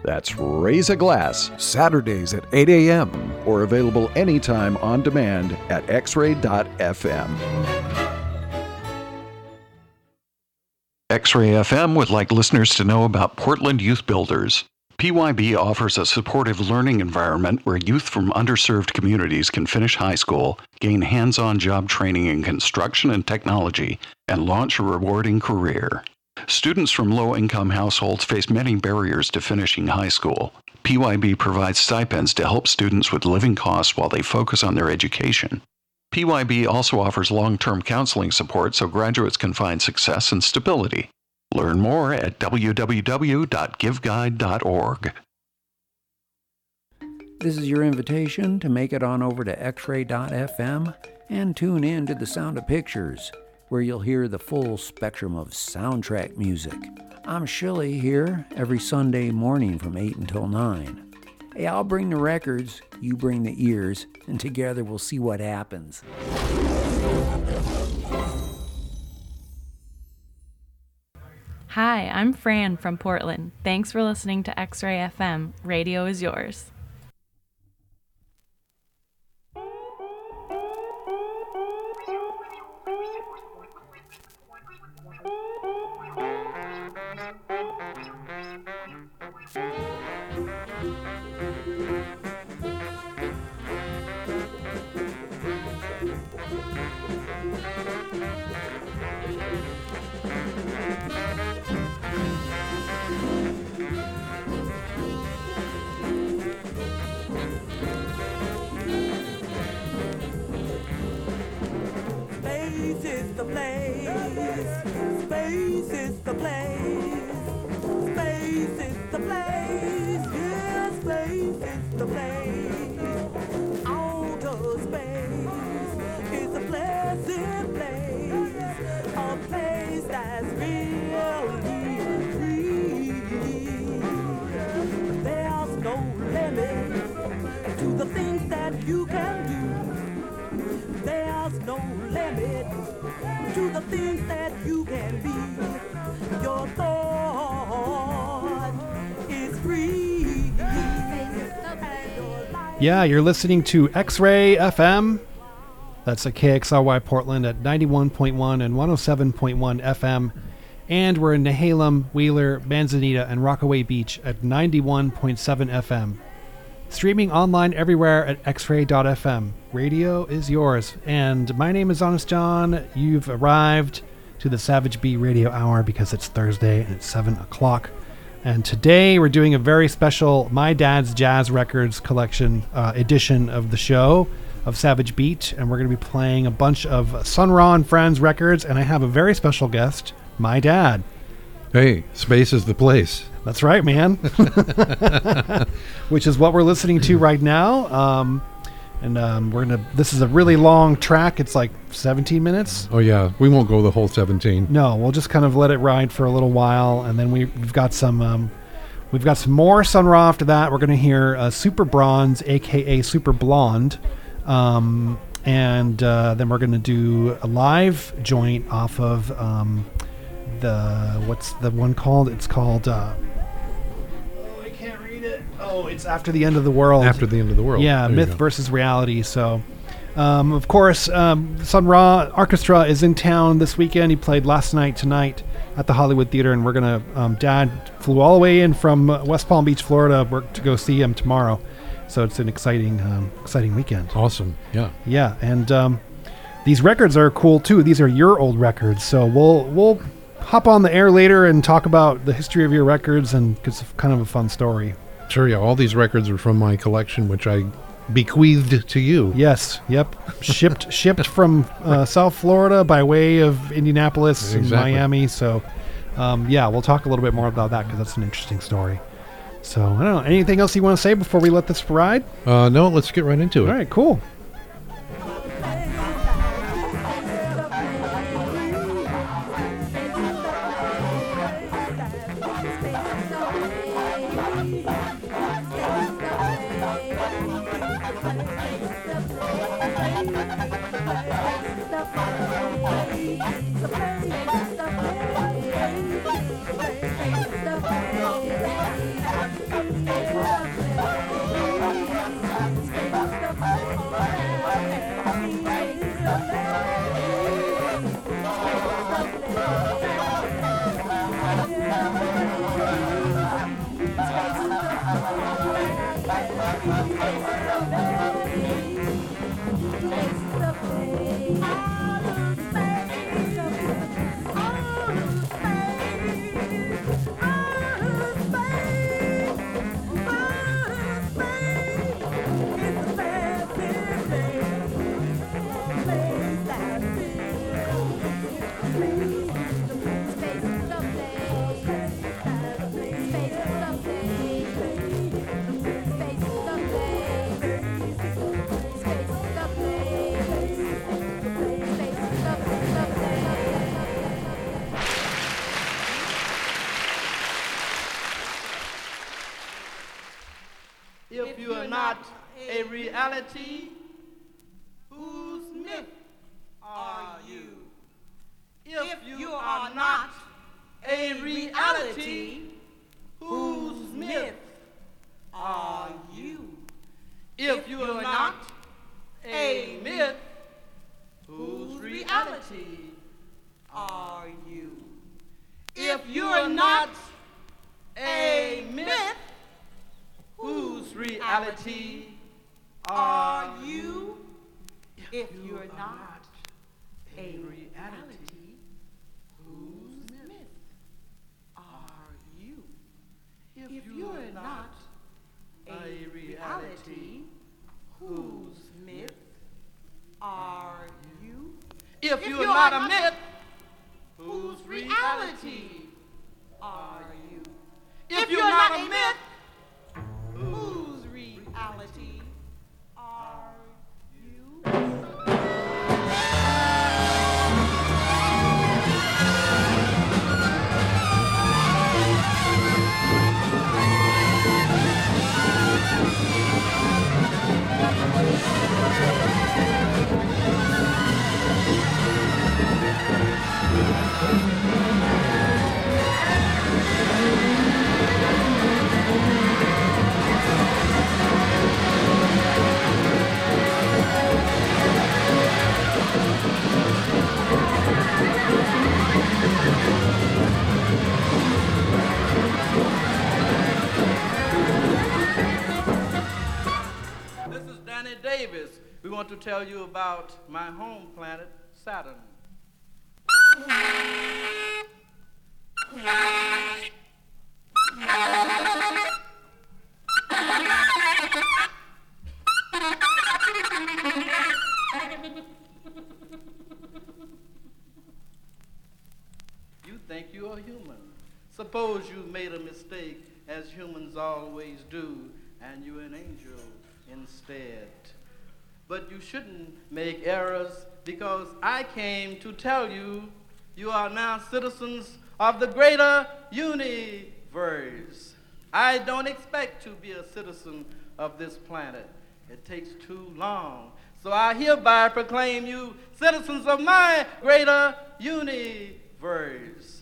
That's Raise a Glass, Saturdays at 8 a.m. or available anytime on demand at xray.fm. X-Ray FM would like listeners to know about Portland Youth Builders. PYB offers a supportive learning environment where youth from underserved communities can finish high school, gain hands-on job training in construction and technology, and launch a rewarding career. Students from low-income households face many barriers to finishing high school. PYB provides stipends to help students with living costs while they focus on their education. PYB also offers long-term counseling support so graduates can find success and stability. Learn more at www.giveguide.org. This is your invitation to make it on over to xray.fm and tune in to The Sound of Pictures, where you'll hear the full spectrum of soundtrack music. I'm Shilly here every Sunday morning from 8 until 9. Hey, I'll bring the records, you bring the ears, and together we'll see what happens. Hi, I'm Fran from Portland. Thanks for listening to X-Ray FM. Radio is yours. Space is the place. Space is the place. Space is the place. Yeah, space is the place. Outer space is a pleasant place. A place that's really free. There's no limit to the things that you can do. There's no limit to the things that you can be. Your thought is free. Yeah, you're listening to X-Ray FM. That's at KXRY Portland at 91.1 and 107.1 FM. And we're in Nehalem, Wheeler, Manzanita, and Rockaway Beach at 91.7 FM. Streaming online everywhere at xray.fm. Radio is yours. And my name is Honest John. You've arrived to the Savage Bee Radio Hour because it's Thursday and it's 7 o'clock. And today we're doing a very special My Dad's Jazz Records collection edition of the show of Savage Beat. And we're going to be playing a bunch of Sun Ra and Friends records. And I have a very special guest, my dad. Hey, space is the place. That's right, man. Which is what we're listening to right now. This is a really long track. It's like 17 minutes. Oh yeah, we won't go the whole 17. No, we'll just kind of let it ride for a little while, and then we've got some more Sun Ra after that. We're going to hear Super Bronze, aka Super Blonde, and then we're going to do a live joint off of what's the one called? It's called. I can't read it. Oh, it's After the End of the World. After the End of the World. Yeah, there Myth versus Reality. So, of course, Sun Ra Orchestra is in town this weekend. He played last night, tonight at the Hollywood Theater, and we're gonna. Dad flew all the way in from West Palm Beach, Florida, to go see him tomorrow. So it's an exciting weekend. Awesome. Yeah. Yeah, and these records are cool too. These are your old records, so we'll hop on the air later and talk about the history of your records, and it's kind of a fun story. Sure, yeah. All these records are from my collection, which I bequeathed to you. Yes, yep. Shipped from South Florida by way of Indianapolis and Miami. So, yeah, we'll talk a little bit more about that because that's an interesting story. So, I don't know. Anything else you want to say before we let this ride? No, let's get right into it. All right, cool. If you are not a reality, whose myth are you? If you are not a reality, whose myth are you? If you are not a myth, whose reality are you? If you are not a myth, whose reality are you? If you're not a reality, whose myth are you? If you're not a reality, whose myth are you? If you're not a myth, whose reality are you? If you're not a myth, whose reality are you? This is Danny Davis. We want to tell you about my home planet, Saturn. You think you're a human. Suppose you made a mistake, as humans always do, and you're an angel instead. But you shouldn't make errors, because I came to tell you you are now citizens of the greater universe. I don't expect to be a citizen of this planet. It takes too long. So I hereby proclaim you citizens of my greater universe.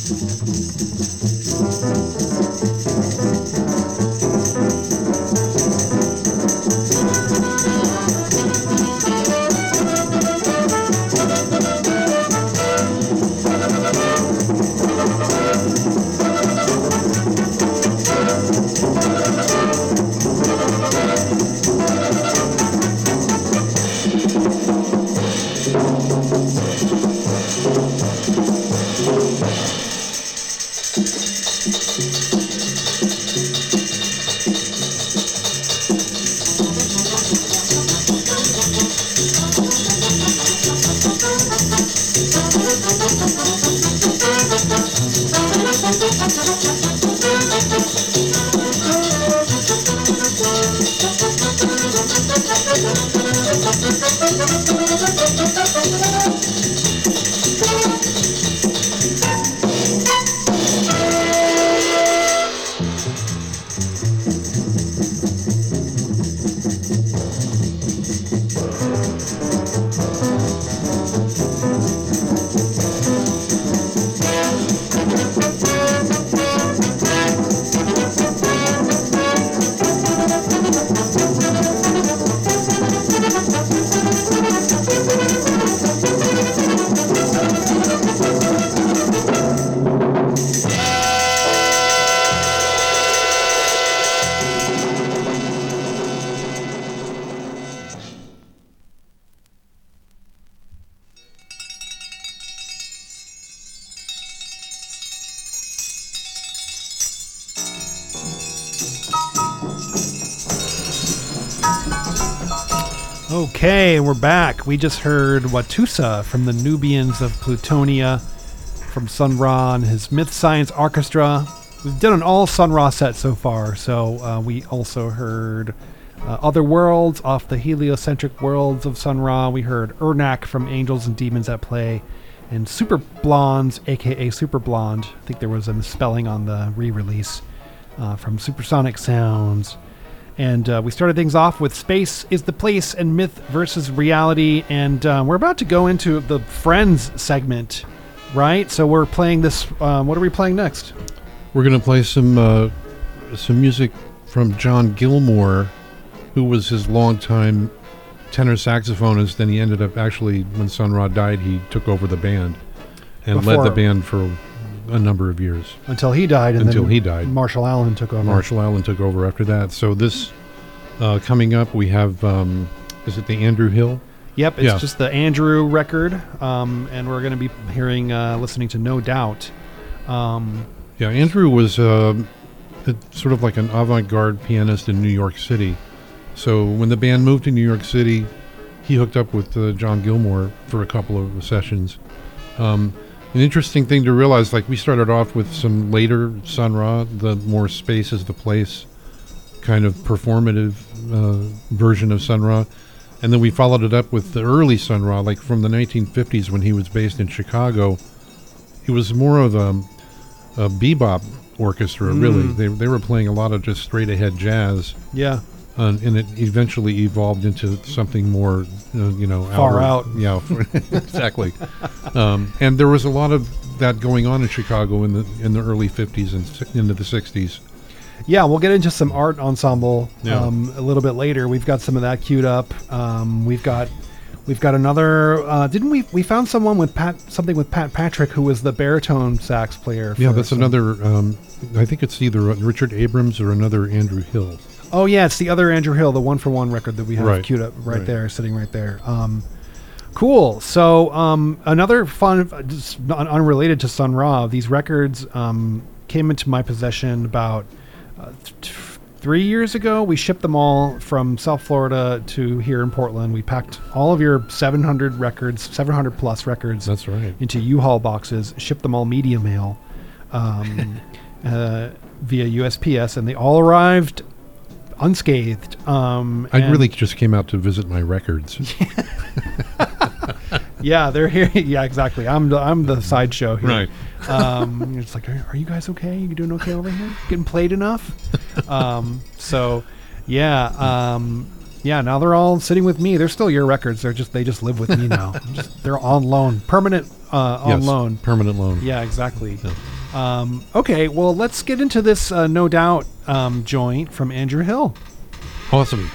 Okay, we're back. We just heard Watusa from the Nubians of Plutonia from Sun Ra and his Myth Science Orchestra. We've done an all Sun Ra set so far, so we also heard Other Worlds off the heliocentric worlds of Sun Ra. We heard Ernak from Angels and Demons at Play, and Super Blondes, aka Super Blonde. I think there was a misspelling on the re-release from Supersonic Sounds. And we started things off with Space is the Place and Myth versus Reality. And we're about to go into the Friends segment, right? So we're playing this. What are we playing next? We're going to play some music from John Gilmore, who was his longtime tenor saxophonist. Then he ended up actually, when Sun Ra died, he took over the band and led the band for a number of years. Until he died. Marshall Allen took over. Marshall Allen took over after that. So this, coming up, we have, is it the Andrew Hill? Yep, it's just the Andrew record. And we're going to be hearing, listening to No Doubt. Andrew was sort of like an avant-garde pianist in New York City. So when the band moved to New York City, he hooked up with John Gilmore for a couple of sessions. An interesting thing to realize, like we started off with some later Sun Ra, the more Space is the Place kind of performative version of Sun Ra. And then we followed it up with the early Sun Ra, like from the 1950s when he was based in Chicago. It was more of a bebop orchestra, really. They were playing a lot of just straight ahead jazz. Yeah. And it eventually evolved into something more, far out. Yeah, exactly. And there was a lot of that going on in Chicago in the early 50s and into the 60s. Yeah, we'll get into some art ensemble a little bit later. We've got some of that queued up. We've got another. Didn't we found someone with Pat Patrick, who was the baritone sax player? Yeah, that's another. I think it's either Richard Abrams or another Andrew Hill. Oh yeah, it's the other Andrew Hill, the One for One record that we have queued up right there, sitting right there. Cool. So another fun, just unrelated to Sun Ra, these records came into my possession about 3 years ago. We shipped them all from South Florida to here in Portland. We packed all of your 700 plus records. That's right. Into U-Haul boxes, shipped them all media mail via USPS, and they all arrived unscathed. I really just came out to visit my records. Yeah, they're here. Yeah, exactly. I'm the sideshow here. Right. It's like, are you guys okay? You doing okay over here? Getting played enough? So, yeah. Yeah, now they're all sitting with me. They're still your records. They just live with me now. They're on loan, permanent on loan. Permanent loan. Yeah, exactly. Yeah. Okay, well, let's get into this No Doubt joint from Andrew Hill. Awesome.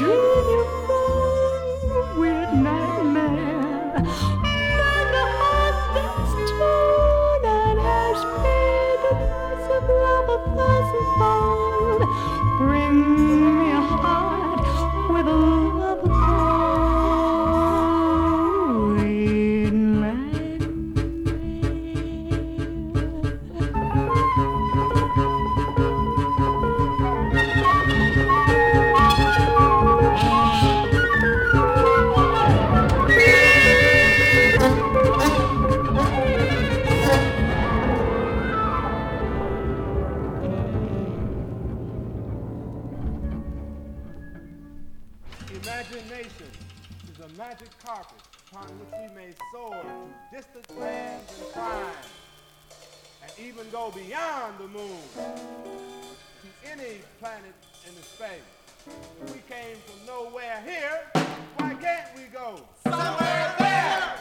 dream you moon, weird nightmare. My heart that's torn and has paid the price of love 1,000-fold. Bring me a heart with a love cold, weird nightmare. Imagination is a magic carpet upon which we may soar to distant lands and climb, and even go beyond the moon to any planet in the space. If we came from nowhere here, why can't we go somewhere there?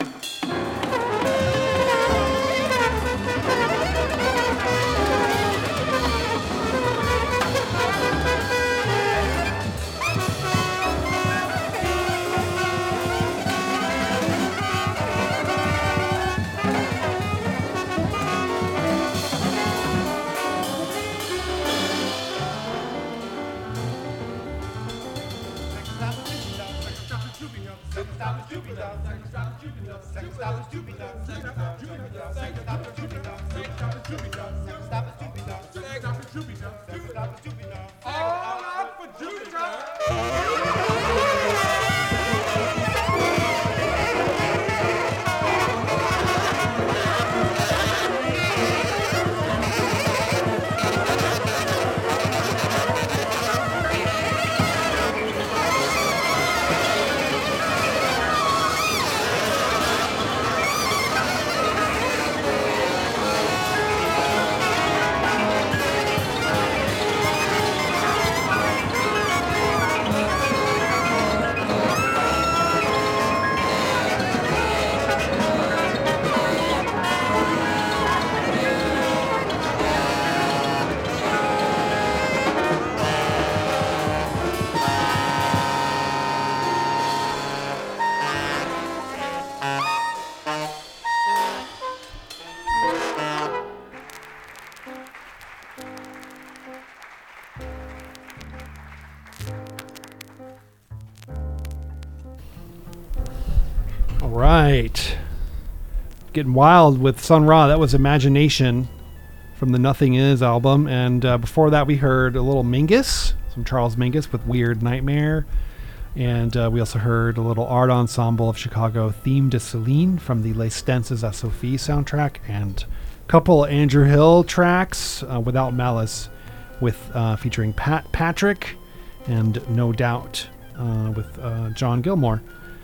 All out for Jupiter! All right. Getting wild with Sun Ra. That was Imagination from the Nothing Is album. And before that, we heard a little Mingus, some Charles Mingus with Weird Nightmare. And we also heard a little art ensemble of Chicago, Theme de Celine from the Les Stances à Sophie soundtrack. And a couple Andrew Hill tracks, Without Malice, with featuring Patrick and No Doubt with John Gilmore.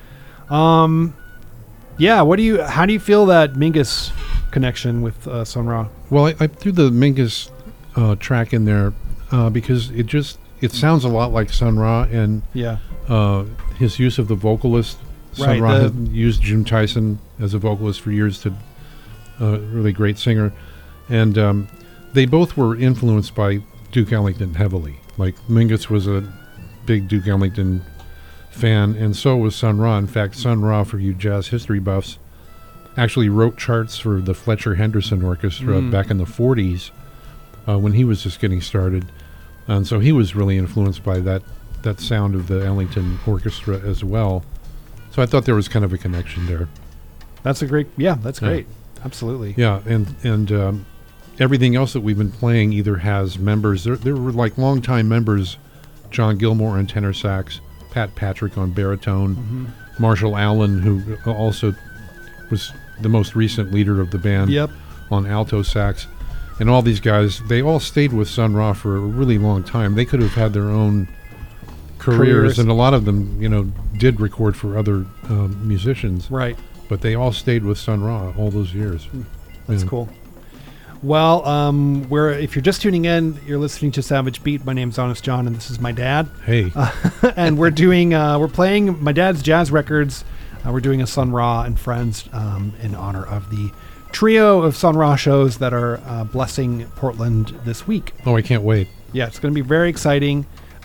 Yeah, how do you feel that Mingus connection with Sun Ra? Well, I threw the Mingus track in there because it sounds a lot like Sun Ra, and yeah, his use of the vocalist. Sun Ra had used Jim Tyson as a vocalist for years, to really great singer, and they both were influenced by Duke Ellington heavily. Like Mingus was a big Duke Ellington fan, and so was Sun Ra. In fact, Sun Ra, for you jazz history buffs, actually wrote charts for the Fletcher Henderson Orchestra back in the 40s when he was just getting started, and so he was really influenced by that sound of the Ellington Orchestra as well. So I thought there was kind of a connection there. That's great. Absolutely. Yeah, and everything else that we've been playing either has members. There were like longtime members: John Gilmore on tenor sax, Pat Patrick on baritone, Marshall Allen, who also was the most recent leader of the band, on alto sax. And all these guys, they all stayed with Sun Ra for a really long time. They could have had their own careers, and a lot of them, did record for other musicians. Right. But they all stayed with Sun Ra all those years. That's cool. Well, if you're just tuning in, you're listening to Savage Beat. My name's Honest John, and this is my dad. Hey. And we're playing my dad's jazz records. We're doing a Sun Ra and Friends in honor of the trio of Sun Ra shows that are blessing Portland this week. Oh, I can't wait. Yeah, it's going to be very exciting.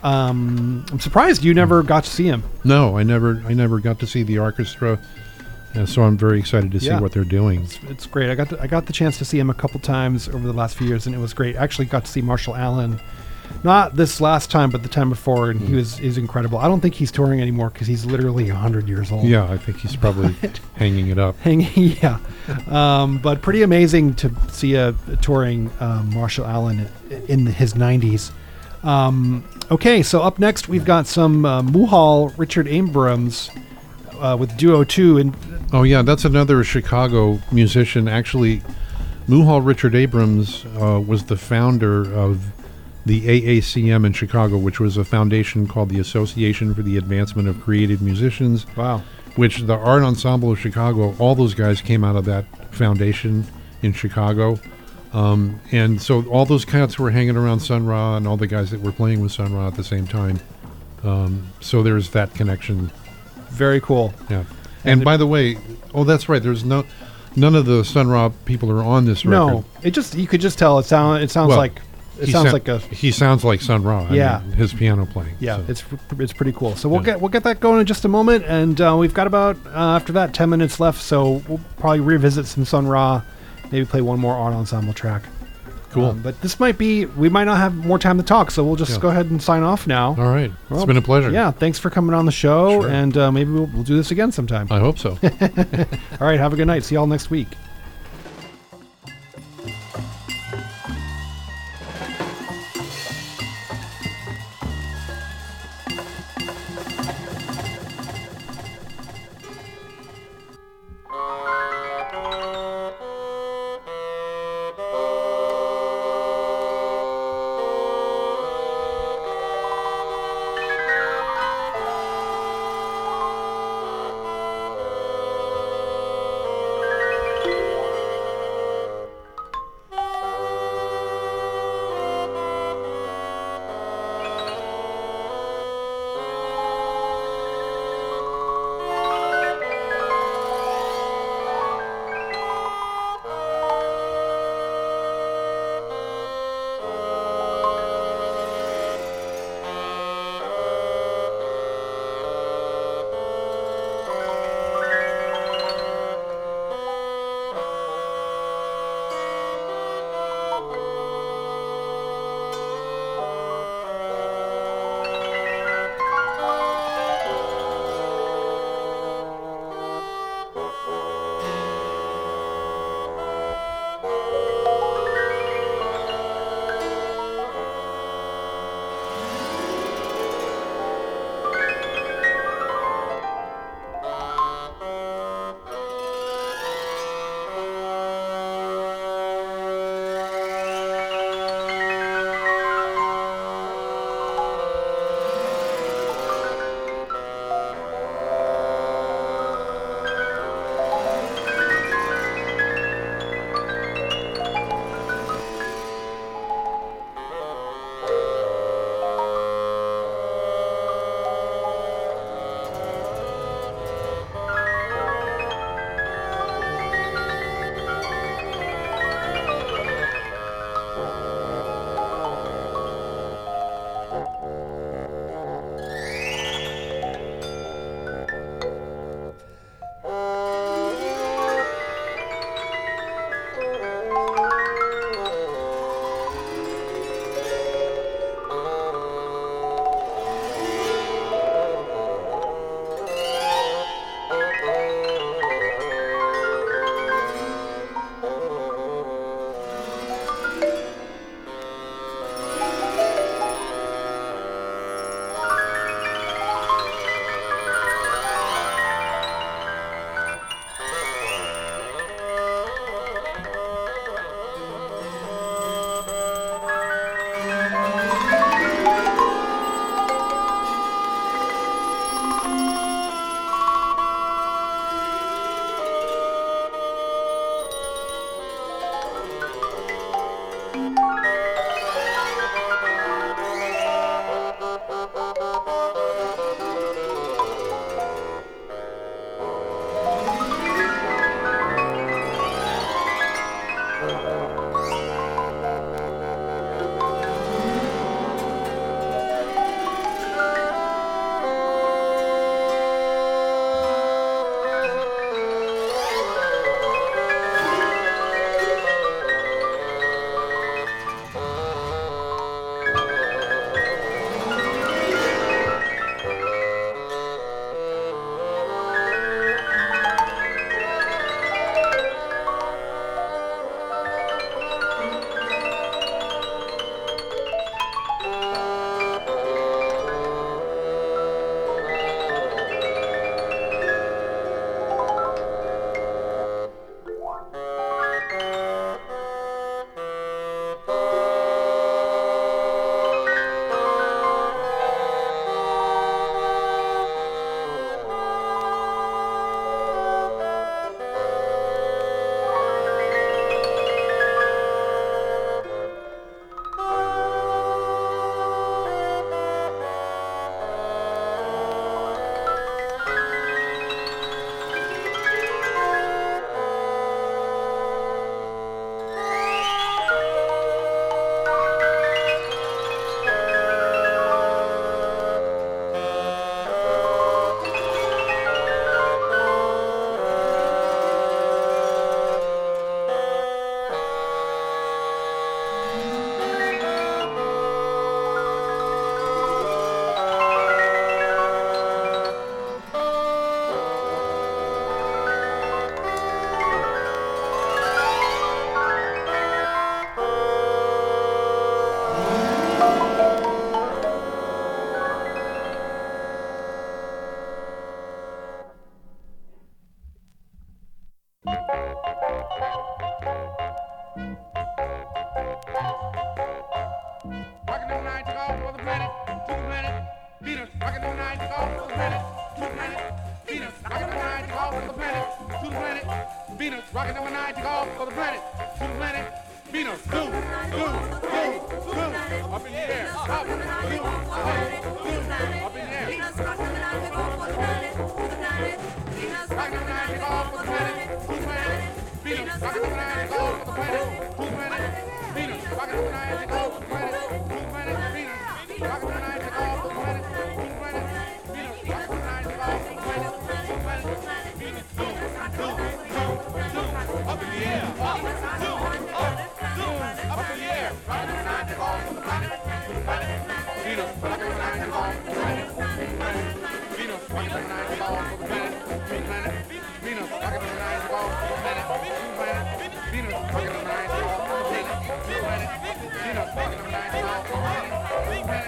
I'm surprised you never got to see him. No, I never got to see the orchestra, and so I'm very excited to see what they're doing. It's great. I got the chance to see him a couple times over the last few years, and it was great. I actually got to see Marshall Allen, not this last time, but the time before, and he's incredible. I don't think he's touring anymore because he's literally 100 years old. Yeah, I think he's probably hanging it up. Yeah. But pretty amazing to see a touring Marshall Allen in his 90s. Okay, so up next we've got some Muhal Richard Abrams with Duo 2. And oh yeah, that's another Chicago musician. Actually, Muhal Richard Abrams was the founder of the AACM in Chicago, which was a foundation called the Association for the Advancement of Creative Musicians. Wow. Which the Art Ensemble of Chicago, all those guys came out of that foundation in Chicago. And so all those cats were hanging around Sun Ra and all the guys that were playing with Sun Ra at the same time. So there's that connection. Very cool. Yeah. And by the way, that's right. There's none of the Sun Ra people are on this record. No, you could just tell it sounds like he sounds like Sun Ra. Yeah. I mean, his piano playing. Yeah, so. It's pretty cool. So we'll get that going in just a moment, and we've got about after that 10 minutes left. So we'll probably revisit some Sun Ra, maybe play one more Art Ensemble track. Cool. But we might not have more time to talk, so we'll just go ahead and sign off now. All right. It's been a pleasure. Yeah, thanks for coming on the show, Sure. and maybe we'll do this again sometime. I hope so. All right, have a good night. See y'all next week. rocking the night off the planet, to the planet. Venus, rocking the night off the planet, to the planet. Venus, rocking the night off the planet, to the planet. Venus, do, up in the air, up, up in the air. Venus, rocking the night off the planet, to the planet. Venus, rocking the night off the planet, to the planet. Venus, rocking the night off the planet, to the planet. Venus, rocking the night off the planet, to the planet. Venus, rocking the night off the planet, to the planet. Venus, rocking the night off the planet, to the planet. Venus, up in the air, up in the air, rocking the night off the planet, to the planet. Venus, rocking the night off the planet, to the planet. Venus, rocking the night off the planet, to the planet. Venus, rocking the night off the planet, to the planet. Venus, rocking the night off the planet, to the planet. Venus, rocking the night off the planet, to the planet.